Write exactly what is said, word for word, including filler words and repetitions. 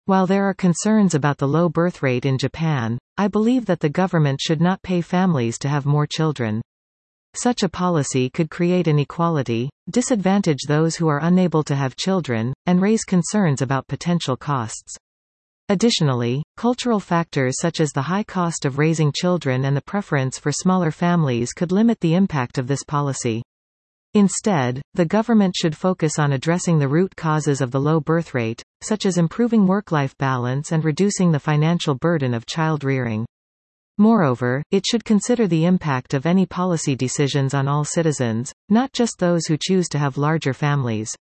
While there are concerns about the low birth rate in Japan, I believe that the government should not pay families to have more children. Such a policy could create inequality, disadvantage those who are unable to have children, and raise concerns about potential costs. Additionally, cultural factors such as the high cost of raising children and the preference for smaller families could limit the impact of this policy. Instead, the government should focus on addressing the root causes of the low birth rate, such as improving work-life balance and reducing the financial burden of child rearing. Moreover, it should consider the impact of any policy decisions on all citizens, not just those who choose to have larger families.